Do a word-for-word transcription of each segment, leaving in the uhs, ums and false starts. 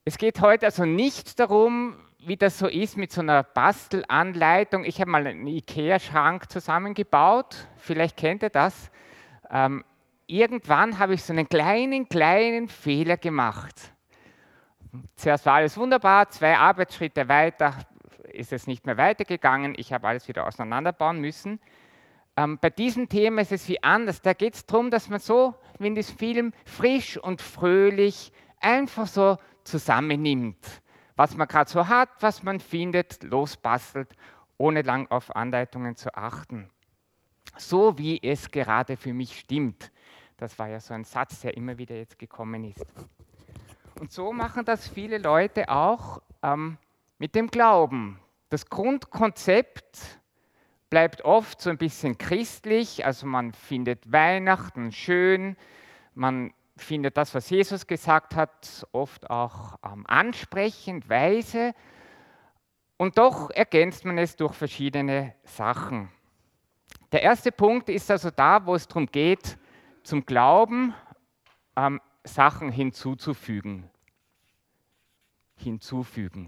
Es geht heute also nicht darum, wie das so ist mit so einer Bastelanleitung. Ich habe mal einen IKEA-Schrank zusammengebaut, vielleicht kennt ihr das. Ähm, irgendwann habe ich so einen kleinen, kleinen Fehler gemacht. Zuerst war alles wunderbar, zwei Arbeitsschritte weiter ist es nicht mehr weitergegangen. Ich habe alles wieder auseinanderbauen müssen. Ähm, bei diesem Thema ist es wie anders. Da geht es darum, dass man so, wie in diesem Film, frisch und fröhlich einfach so zusammennimmt, was man gerade so hat, was man findet, losbastelt, ohne lang auf Anleitungen zu achten. So wie es gerade für mich stimmt. Das war ja so ein Satz, der immer wieder jetzt gekommen ist. Und so machen das viele Leute auch ähm, mit dem Glauben. Das Grundkonzept bleibt oft so ein bisschen christlich, also man findet Weihnachten schön, man findet das, was Jesus gesagt hat, oft auch ähm, ansprechend, weise, und doch ergänzt man es durch verschiedene Sachen. Der erste Punkt ist also da, wo es darum geht, zum Glauben ähm, Sachen hinzuzufügen. Hinzufügen.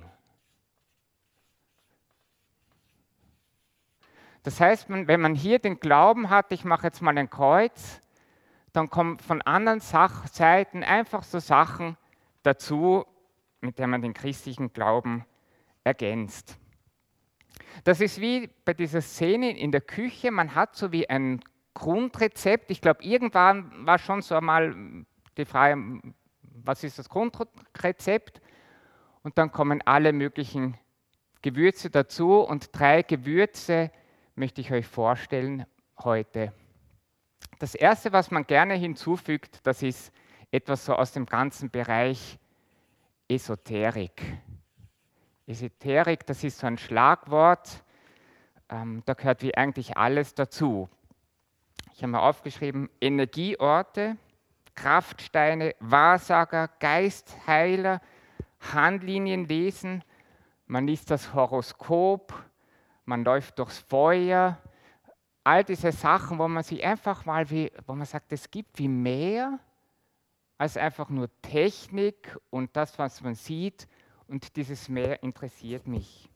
Das heißt, wenn man hier den Glauben hat, ich mache jetzt mal ein Kreuz, dann kommen von anderen Sach Seiten einfach so Sachen dazu, mit denen man den christlichen Glauben ergänzt. Das ist wie bei dieser Szene in der Küche, man hat so wie ein Grundrezept. Ich glaube, irgendwann war schon so einmal die Frage, was ist das Grundrezept? Und dann kommen alle möglichen Gewürze dazu, und drei Gewürze möchte ich euch vorstellen heute. Das erste, was man gerne hinzufügt, das ist etwas so aus dem ganzen Bereich Esoterik. Esoterik, das ist so ein Schlagwort, ähm, da gehört wie eigentlich alles dazu. Ich habe mal aufgeschrieben, Energieorte, Kraftsteine, Wahrsager, Geistheiler, Handlinien lesen, man liest das Horoskop, man läuft durchs Feuer, all diese Sachen, wo man sich einfach mal wie, wo man sagt, es gibt wie mehr als einfach nur Technik und das, was man sieht, und dieses Mehr interessiert mich.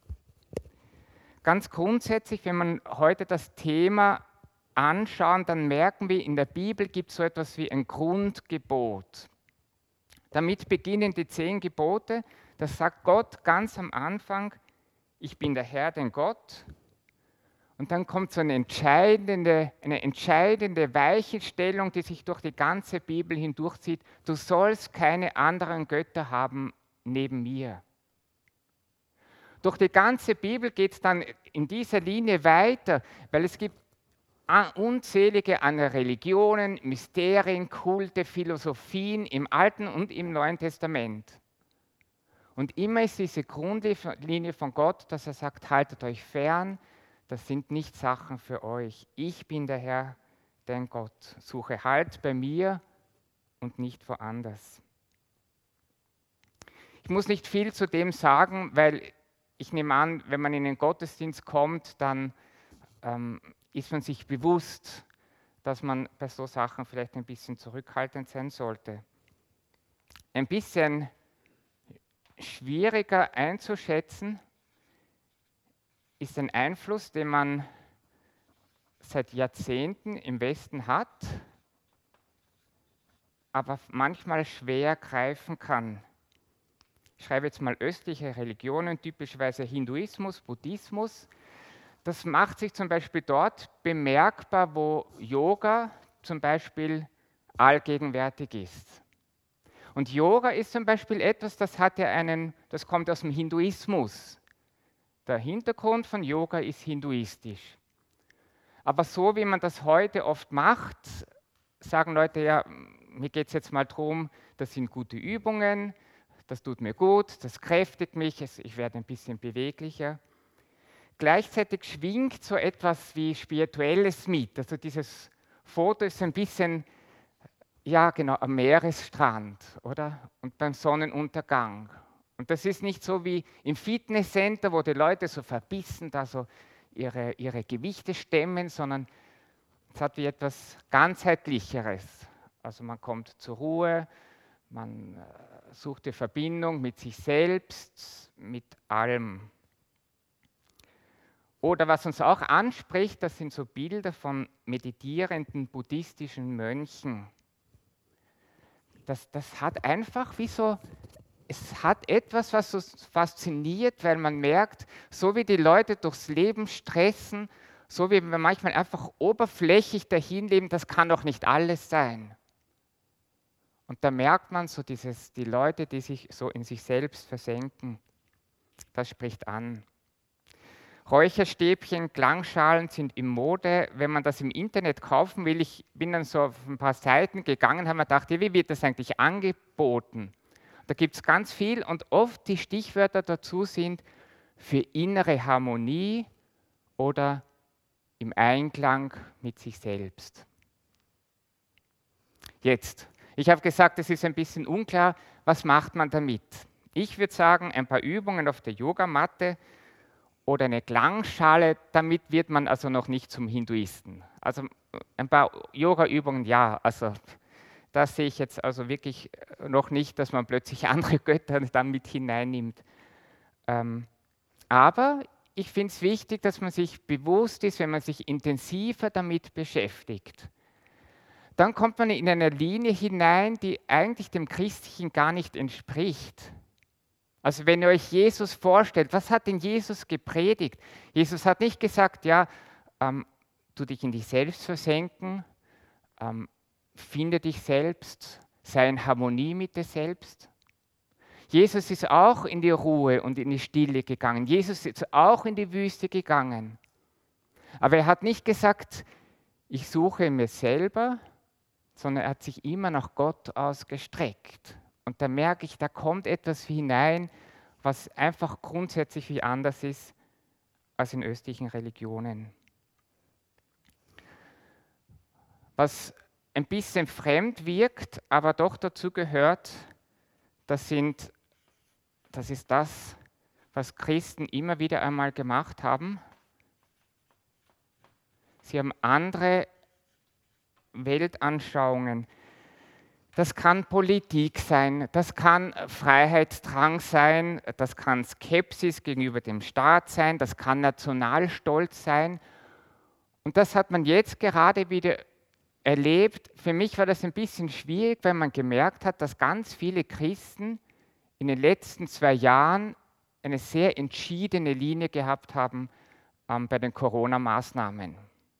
Ganz grundsätzlich, wenn man heute das Thema anschauen, dann merken wir, in der Bibel gibt es so etwas wie ein Grundgebot. Damit beginnen die zehn Gebote. Das sagt Gott ganz am Anfang, ich bin der Herr, dein Gott. Und dann kommt so eine entscheidende, eine entscheidende Weichenstellung, die sich durch die ganze Bibel hindurchzieht. Du sollst keine anderen Götter haben neben mir. Durch die ganze Bibel geht es dann in dieser Linie weiter, weil es gibt unzählige an Religionen, Mysterien, Kulte, Philosophien im Alten und im Neuen Testament. Und immer ist diese Grundlinie von Gott, dass er sagt, haltet euch fern, das sind nicht Sachen für euch. Ich bin der Herr, dein Gott. Suche Halt bei mir und nicht woanders. Ich muss nicht viel zu dem sagen, weil ich nehme an, wenn man in den Gottesdienst kommt, dann ähm, ist man sich bewusst, dass man bei so Sachen vielleicht ein bisschen zurückhaltend sein sollte. Ein bisschen schwieriger einzuschätzen ist ein Einfluss, den man seit Jahrzehnten im Westen hat, aber manchmal schwer greifen kann. Ich schreibe jetzt mal östliche Religionen, typischerweise Hinduismus, Buddhismus. Das macht sich zum Beispiel dort bemerkbar, wo Yoga zum Beispiel allgegenwärtig ist. Und Yoga ist zum Beispiel etwas, das hat ja einen, das kommt aus dem Hinduismus. Der Hintergrund von Yoga ist hinduistisch. Aber so wie man das heute oft macht, sagen Leute, ja, mir geht es jetzt mal darum, das sind gute Übungen, das tut mir gut, das kräftigt mich, ich werde ein bisschen beweglicher. Gleichzeitig schwingt so etwas wie Spirituelles mit. Also dieses Foto ist ein bisschen, ja genau, am Meeresstrand, oder? Und beim Sonnenuntergang. Und das ist nicht so wie im Fitnesscenter, wo die Leute so verbissen da so ihre, ihre Gewichte stemmen, sondern es hat wie etwas ganzheitlicheres. Also man kommt zur Ruhe, man suchte Verbindung mit sich selbst, mit allem. Oder was uns auch anspricht, das sind so Bilder von meditierenden buddhistischen Mönchen. Das, das hat einfach wie so, es hat etwas, was uns fasziniert, weil man merkt, so wie die Leute durchs Leben stressen, so wie wir manchmal einfach oberflächlich dahin leben, das kann doch nicht alles sein. Und da merkt man so dieses, die Leute, die sich so in sich selbst versenken, das spricht an. Räucherstäbchen, Klangschalen sind in Mode. Wenn man das im Internet kaufen will, ich bin dann so auf ein paar Seiten gegangen, habe mir gedacht, wie wird das eigentlich angeboten? Da gibt es ganz viel und oft die Stichwörter dazu sind für innere Harmonie oder im Einklang mit sich selbst. Jetzt, ich habe gesagt, es ist ein bisschen unklar, was macht man damit? Ich würde sagen, ein paar Übungen auf der Yogamatte oder eine Klangschale, damit wird man also noch nicht zum Hinduisten. Also ein paar Yoga-Übungen, ja, also das sehe ich jetzt also wirklich noch nicht, dass man plötzlich andere Götter dann mit hineinnimmt. Ähm, aber ich finde es wichtig, dass man sich bewusst ist, wenn man sich intensiver damit beschäftigt. Dann kommt man in eine Linie hinein, die eigentlich dem Christlichen gar nicht entspricht. Also wenn ihr euch Jesus vorstellt, was hat denn Jesus gepredigt? Jesus hat nicht gesagt, ja, ähm, tu dich in dich selbst versenken, ähm, finde dich selbst, sei in Harmonie mit dir selbst. Jesus ist auch in die Ruhe und in die Stille gegangen. Jesus ist auch in die Wüste gegangen. Aber er hat nicht gesagt, ich suche mir selber, sondern er hat sich immer nach Gott ausgestreckt. Und da merke ich, da kommt etwas hinein, was einfach grundsätzlich wie anders ist als in östlichen Religionen. Was ein bisschen fremd wirkt, aber doch dazu gehört, das, sind, das ist das, was Christen immer wieder einmal gemacht haben. Sie haben andere Weltanschauungen. Das kann Politik sein, das kann Freiheitsdrang sein, das kann Skepsis gegenüber dem Staat sein, das kann Nationalstolz sein. Und das hat man jetzt gerade wieder erlebt. Für mich war das ein bisschen schwierig, weil man gemerkt hat, dass ganz viele Christen in den letzten zwei Jahren eine sehr entschiedene Linie gehabt haben ähm, bei den Corona-Maßnahmen.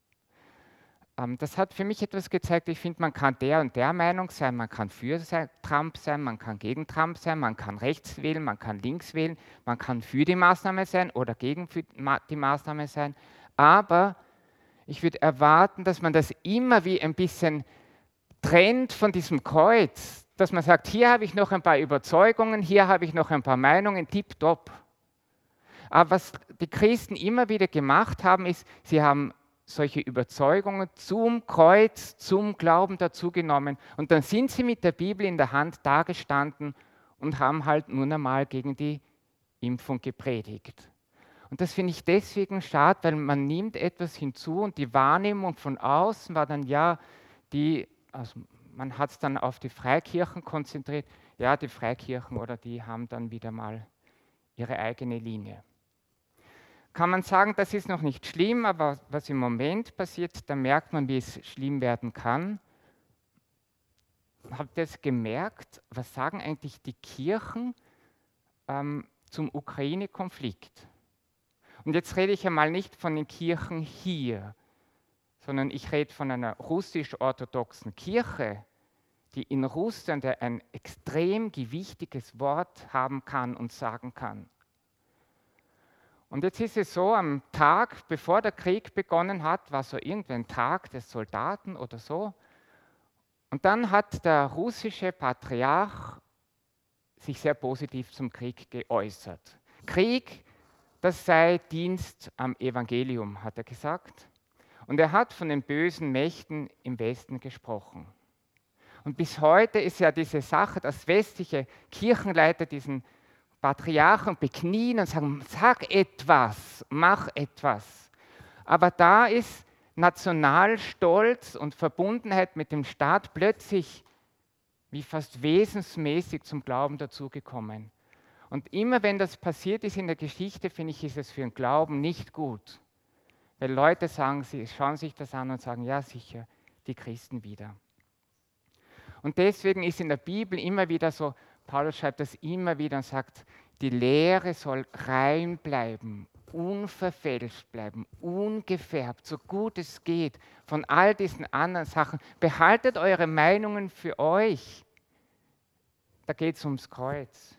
Ähm, das hat für mich etwas gezeigt, ich finde, man kann der und der Meinung sein, man kann für Trump sein, man kann gegen Trump sein, man kann rechts wählen, man kann links wählen, man kann für die Maßnahme sein oder gegen die Maßnahme sein, aber ich würde erwarten, dass man das immer wie ein bisschen trennt von diesem Kreuz, dass man sagt, hier habe ich noch ein paar Überzeugungen, hier habe ich noch ein paar Meinungen, tipptopp. Aber was die Christen immer wieder gemacht haben, ist, sie haben solche Überzeugungen zum Kreuz, zum Glauben dazugenommen und dann sind sie mit der Bibel in der Hand dagestanden und haben halt nun einmal gegen die Impfung gepredigt. Und das finde ich deswegen schade, weil man nimmt etwas hinzu und die Wahrnehmung von außen war dann, ja, die, also man hat es dann auf die Freikirchen konzentriert, ja, die Freikirchen oder die haben dann wieder mal ihre eigene Linie. Kann man sagen, das ist noch nicht schlimm, aber was im Moment passiert, da merkt man, wie es schlimm werden kann. Habt ihr es gemerkt, was sagen eigentlich die Kirchen ähm, zum Ukraine-Konflikt? Und jetzt rede ich einmal nicht von den Kirchen hier, sondern ich rede von einer russisch-orthodoxen Kirche, die in Russland ein extrem gewichtiges Wort haben kann und sagen kann. Und jetzt ist es so, am Tag, bevor der Krieg begonnen hat, war so irgendein Tag des Soldaten oder so. Und dann hat der russische Patriarch sich sehr positiv zum Krieg geäußert. Krieg, das sei Dienst am Evangelium, hat er gesagt. Und er hat von den bösen Mächten im Westen gesprochen. Und bis heute ist ja diese Sache, dass westliche Kirchenleiter diesen Patriarchen beknien und sagen, sag etwas, mach etwas. Aber da ist Nationalstolz und Verbundenheit mit dem Staat plötzlich wie fast wesensmäßig zum Glauben dazugekommen. Und immer wenn das passiert ist in der Geschichte, finde ich, ist es für den Glauben nicht gut. Weil Leute sagen, sie schauen sich das an und sagen, ja sicher, die Christen wieder. Und deswegen ist in der Bibel immer wieder so, Paulus schreibt das immer wieder und sagt, die Lehre soll rein bleiben, unverfälscht bleiben, ungefärbt, so gut es geht, von all diesen anderen Sachen. Behaltet eure Meinungen für euch. Da geht es ums Kreuz.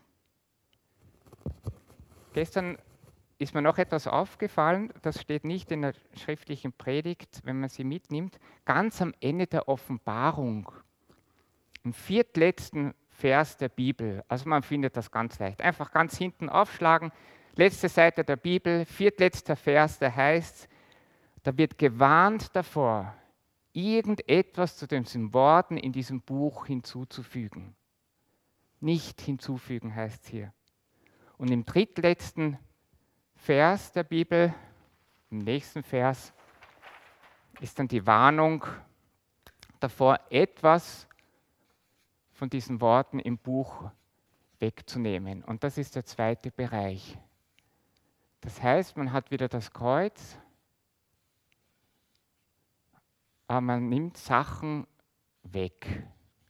Gestern ist mir noch etwas aufgefallen, das steht nicht in der schriftlichen Predigt, wenn man sie mitnimmt, ganz am Ende der Offenbarung, im viertletzten Vers der Bibel. Also man findet das ganz leicht. Einfach ganz hinten aufschlagen, letzte Seite der Bibel, viertletzter Vers, da heißt, da wird gewarnt davor, irgendetwas zu den Worten in diesem Buch hinzuzufügen. Nicht hinzufügen heißt es hier. Und im drittletzten Vers der Bibel, im nächsten Vers, ist dann die Warnung davor, etwas von diesen Worten im Buch wegzunehmen. Und das ist der zweite Bereich. Das heißt, man hat wieder das Kreuz, aber man nimmt Sachen weg.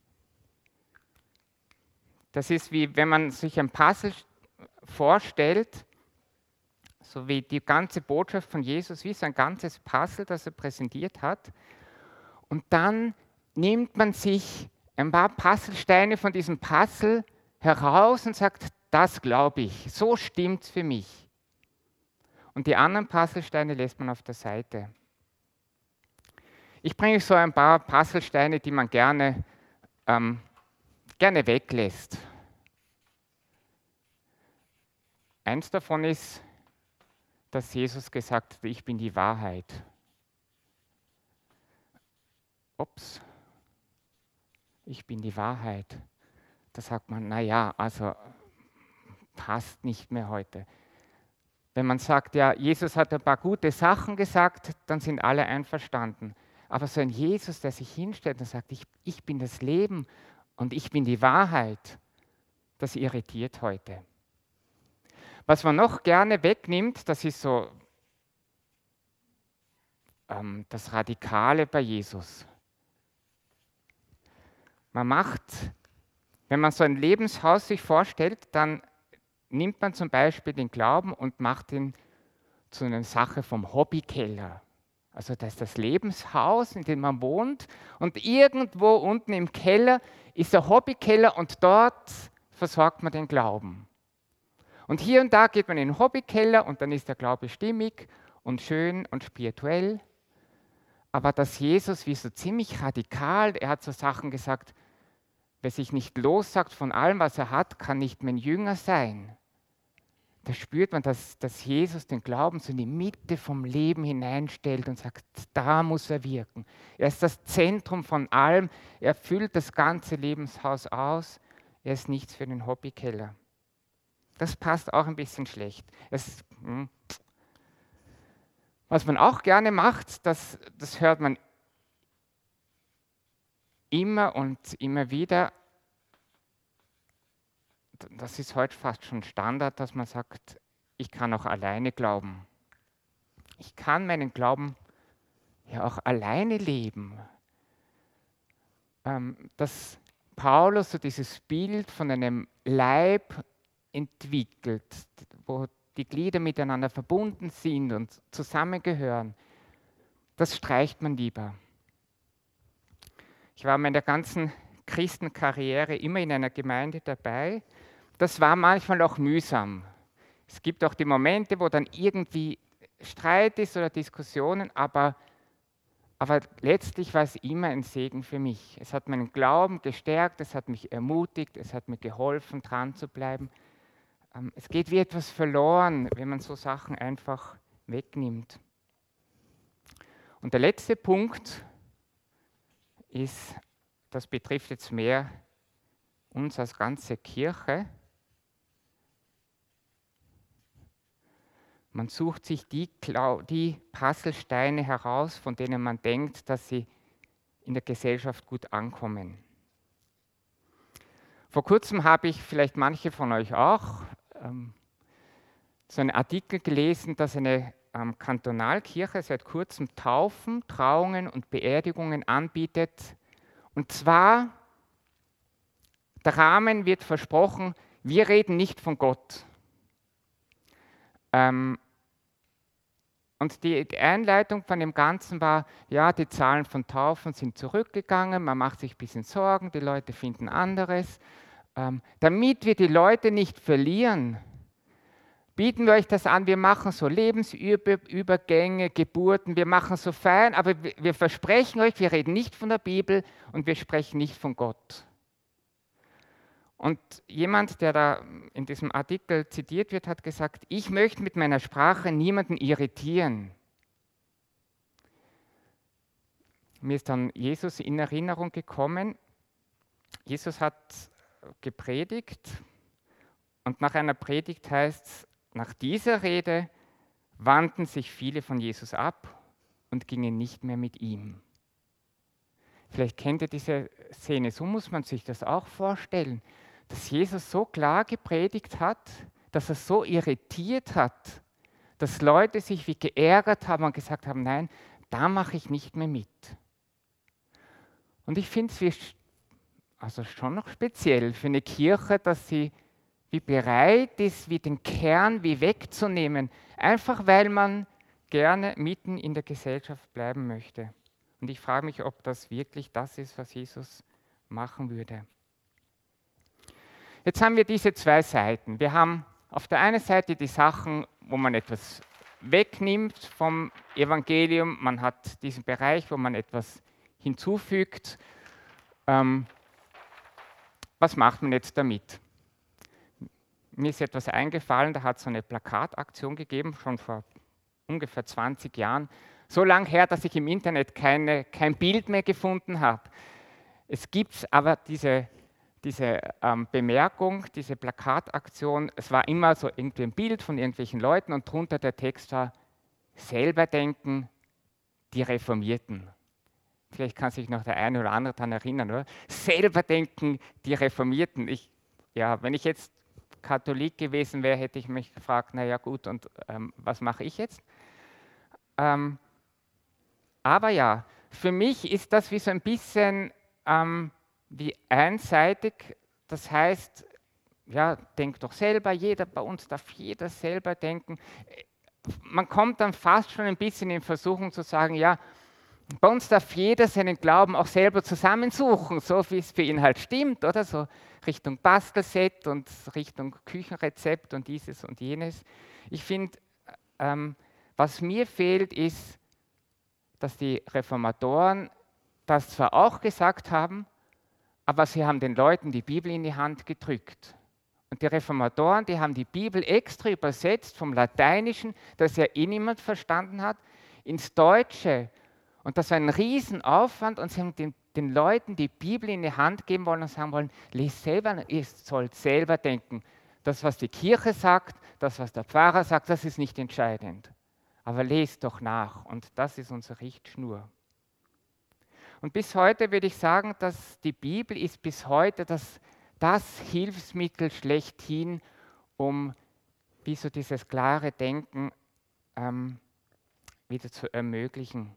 Das ist wie, wenn man sich ein Puzzle vorstellt, so wie die ganze Botschaft von Jesus, wie so ein ganzes Puzzle, das er präsentiert hat. Und dann nimmt man sich ein paar Puzzlesteine von diesem Puzzle heraus und sagt, das glaube ich, so stimmt es für mich. Und die anderen Puzzlesteine lässt man auf der Seite. Ich bringe so ein paar Puzzlesteine, die man gerne, ähm, gerne weglässt. Eins davon ist, dass Jesus gesagt hat, ich bin die Wahrheit. Ups, ich bin die Wahrheit. Da sagt man, naja, also passt nicht mehr heute. Wenn man sagt, ja, Jesus hat ein paar gute Sachen gesagt, dann sind alle einverstanden. Aber so ein Jesus, der sich hinstellt und sagt, ich, ich bin das Leben und ich bin die Wahrheit, das irritiert heute. Was man noch gerne wegnimmt, das ist so ähm, das Radikale bei Jesus. Man macht, wenn man so ein Lebenshaus sich vorstellt, dann nimmt man zum Beispiel den Glauben und macht ihn zu einer Sache vom Hobbykeller. Also das ist das Lebenshaus, in dem man wohnt und irgendwo unten im Keller ist der Hobbykeller und dort versorgt man den Glauben. Und hier und da geht man in den Hobbykeller und dann ist der Glaube stimmig und schön und spirituell. Aber dass Jesus wie so ziemlich radikal, er hat so Sachen gesagt, wer sich nicht lossagt von allem, was er hat, kann nicht mein Jünger sein. Da spürt man, dass, dass Jesus den Glauben so in die Mitte vom Leben hineinstellt und sagt, da muss er wirken. Er ist das Zentrum von allem, er füllt das ganze Lebenshaus aus, er ist nichts für den Hobbykeller. Das passt auch ein bisschen schlecht. Es, hm. Was man auch gerne macht, das, das hört man immer und immer wieder, das ist heute fast schon Standard, dass man sagt, ich kann auch alleine glauben. Ich kann meinen Glauben ja auch alleine leben. Ähm, dass Paulus so dieses Bild von einem Leib entwickelt, wo die Glieder miteinander verbunden sind und zusammengehören, das streicht man lieber. Ich war in der ganzen Christenkarriere immer in einer Gemeinde dabei. Das war manchmal auch mühsam. Es gibt auch die Momente, wo dann irgendwie Streit ist oder Diskussionen, aber, aber letztlich war es immer ein Segen für mich. Es hat meinen Glauben gestärkt, es hat mich ermutigt, es hat mir geholfen, dran zu bleiben. Es geht wie etwas verloren, wenn man so Sachen einfach wegnimmt. Und der letzte Punkt ist, das betrifft jetzt mehr uns als ganze Kirche. Man sucht sich die, die Puzzlesteine heraus, von denen man denkt, dass sie in der Gesellschaft gut ankommen. Vor kurzem habe ich, vielleicht manche von euch auch, ähm, so einen Artikel gelesen, dass eine ähm, Kantonalkirche seit kurzem Taufen, Trauungen und Beerdigungen anbietet. Und zwar, der Rahmen wird versprochen, wir reden nicht von Gott. Ähm, und die, die Einleitung von dem Ganzen war, ja, die Zahlen von Taufen sind zurückgegangen, man macht sich ein bisschen Sorgen, die Leute finden anderes. Ähm, damit wir die Leute nicht verlieren, bieten wir euch das an, wir machen so Lebensübergänge, Geburten, wir machen so Feiern, aber wir, wir versprechen euch, wir reden nicht von der Bibel und wir sprechen nicht von Gott. Und jemand, der da in diesem Artikel zitiert wird, hat gesagt, ich möchte mit meiner Sprache niemanden irritieren. Mir ist dann Jesus in Erinnerung gekommen. Jesus hat gepredigt und nach einer Predigt heißt es, nach dieser Rede wandten sich viele von Jesus ab und gingen nicht mehr mit ihm. Vielleicht kennt ihr diese Szene, so muss man sich das auch vorstellen, dass Jesus so klar gepredigt hat, dass er so irritiert hat, dass Leute sich wie geärgert haben und gesagt haben, nein, da mache ich nicht mehr mit. Und ich finde es also schon noch speziell für eine Kirche, dass sie wie bereit ist, wie den Kern wie wegzunehmen, einfach weil man gerne mitten in der Gesellschaft bleiben möchte. Und ich frage mich, ob das wirklich das ist, was Jesus machen würde. Jetzt haben wir diese zwei Seiten. Wir haben auf der einen Seite die Sachen, wo man etwas wegnimmt vom Evangelium. Man hat diesen Bereich, wo man etwas hinzufügt. Ähm, was macht man jetzt damit? Mir ist etwas eingefallen, da hat es so eine Plakataktion gegeben, schon vor ungefähr zwanzig Jahren. So lange her, dass ich im Internet keine, kein Bild mehr gefunden habe. Es gibt aber diese, diese ähm, Bemerkung, diese Plakataktion, es war immer so irgendwie ein Bild von irgendwelchen Leuten und drunter der Text war, selber denken, die Reformierten. Vielleicht kann sich noch der eine oder andere daran erinnern, oder? Selber denken, die Reformierten. Ich, ja, wenn ich jetzt Katholik gewesen wäre, hätte ich mich gefragt, naja gut, und ähm, was mache ich jetzt? Ähm, aber ja, für mich ist das wie so ein bisschen ähm, wie einseitig. Das heißt, ja, denk doch selber, jeder bei uns darf jeder selber denken. Man kommt dann fast schon ein bisschen in Versuchung zu sagen, ja, bei uns darf jeder seinen Glauben auch selber zusammensuchen, so wie es für ihn halt stimmt, oder so Richtung Bastelset und Richtung Küchenrezept und dieses und jenes. Ich finde, ähm, was mir fehlt, ist, dass die Reformatoren das zwar auch gesagt haben, aber sie haben den Leuten die Bibel in die Hand gedrückt. Und die Reformatoren, die haben die Bibel extra übersetzt vom Lateinischen, das ja eh niemand verstanden hat, ins Deutsche. Und das war ein Riesenaufwand und sie haben den, den Leuten die Bibel in die Hand geben wollen und sagen wollen, lest selber, ihr sollt selber denken. Das, was die Kirche sagt, das, was der Pfarrer sagt, das ist nicht entscheidend. Aber lest doch nach und das ist unsere Richtschnur. Und bis heute würde ich sagen, dass die Bibel ist bis heute das, das Hilfsmittel schlechthin, um wie so dieses klare Denken ähm, wieder zu ermöglichen.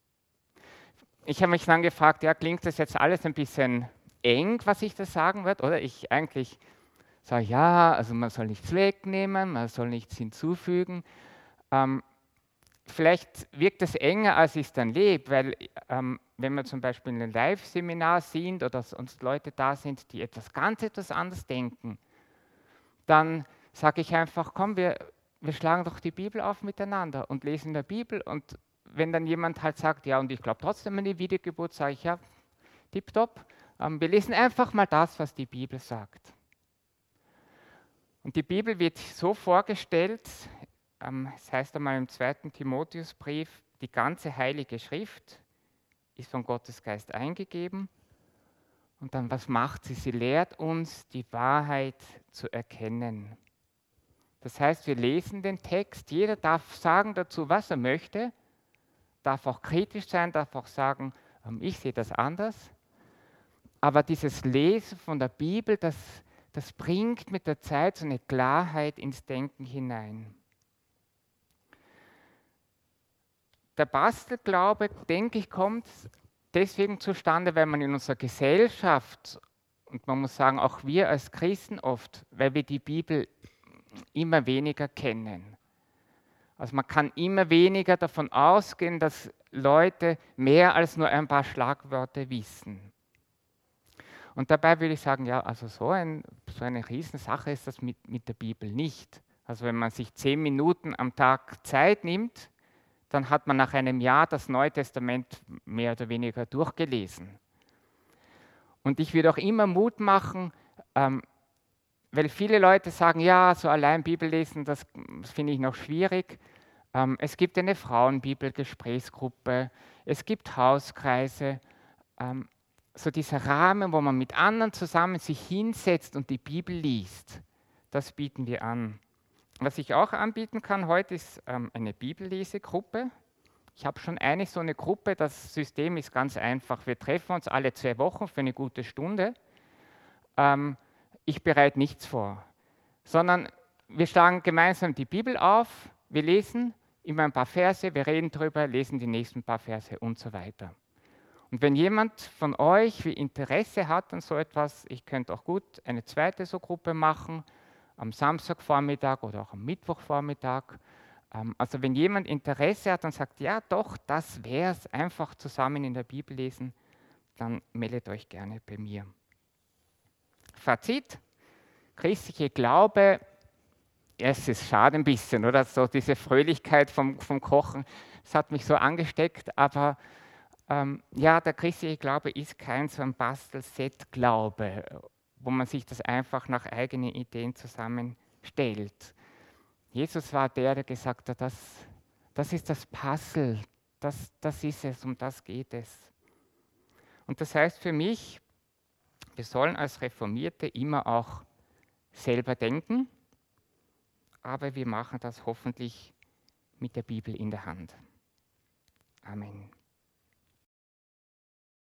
Ich habe mich dann gefragt, ja, klingt das jetzt alles ein bisschen eng, was ich da sagen werde? Oder ich eigentlich sage, ja, also man soll nichts wegnehmen, man soll nichts hinzufügen. Ähm, vielleicht wirkt es enger, als ich es dann lebe, weil ähm, wenn wir zum Beispiel in einem Live-Seminar sind oder sonst Leute da sind, die etwas ganz etwas anderes denken, dann sage ich einfach, komm, wir, wir schlagen doch die Bibel auf miteinander und lesen in der Bibel und wenn dann jemand halt sagt, ja, und ich glaube trotzdem an die Wiedergeburt, sage ich, ja, tipptopp, ähm, wir lesen einfach mal das, was die Bibel sagt. Und die Bibel wird so vorgestellt, ähm, es heißt einmal im zweiten Timotheusbrief, die ganze Heilige Schrift ist von Gottes Geist eingegeben. Und dann, was macht sie? Sie lehrt uns, die Wahrheit zu erkennen. Das heißt, wir lesen den Text, jeder darf sagen dazu, was er möchte, darf auch kritisch sein, darf auch sagen, ich sehe das anders. Aber dieses Lesen von der Bibel, das, das bringt mit der Zeit so eine Klarheit ins Denken hinein. Der Bastelglaube, denke ich, kommt deswegen zustande, weil man in unserer Gesellschaft, und man muss sagen, auch wir als Christen oft, weil wir die Bibel immer weniger kennen. Also man kann immer weniger davon ausgehen, dass Leute mehr als nur ein paar Schlagwörter wissen. Und dabei würde ich sagen, ja, also so, ein, so eine Riesensache ist das mit, mit der Bibel nicht. Also wenn man sich zehn Minuten am Tag Zeit nimmt, dann hat man nach einem Jahr das Neue Testament mehr oder weniger durchgelesen. Und ich würde auch immer Mut machen, ähm, weil viele Leute sagen, ja, so allein Bibel lesen, das, das finde ich noch schwierig. Ähm, es gibt eine Frauenbibel-Gesprächsgruppe, es gibt Hauskreise, ähm, so dieser Rahmen, wo man mit anderen zusammen sich hinsetzt und die Bibel liest, das bieten wir an. Was ich auch anbieten kann heute ist ähm, eine Bibellesegruppe. Ich habe schon eine so eine Gruppe, das System ist ganz einfach. Wir treffen uns alle zwei Wochen für eine gute Stunde. Ähm, ich bereite nichts vor, sondern wir schlagen gemeinsam die Bibel auf, wir lesen immer ein paar Verse, wir reden darüber, lesen die nächsten paar Verse und so weiter. Und wenn jemand von euch Interesse hat an so etwas, ich könnte auch gut eine zweite so Gruppe machen, am Samstagvormittag oder auch am Mittwochvormittag. Ähm, also wenn jemand Interesse hat und sagt, ja doch, das wäre es, einfach zusammen in der Bibel lesen, dann meldet euch gerne bei mir. Fazit, christliche Glaube, es ist schade ein bisschen, oder? So diese Fröhlichkeit vom, vom Kochen, das hat mich so angesteckt, aber ähm, ja, der christliche Glaube ist kein so ein Bastelset-Glaube, wo man sich das einfach nach eigenen Ideen zusammenstellt. Jesus war der, der gesagt hat, das, das ist das Puzzle, das, das ist es, um das geht es. Und das heißt für mich, wir sollen als Reformierte immer auch selber denken, aber wir machen das hoffentlich mit der Bibel in der Hand. Amen.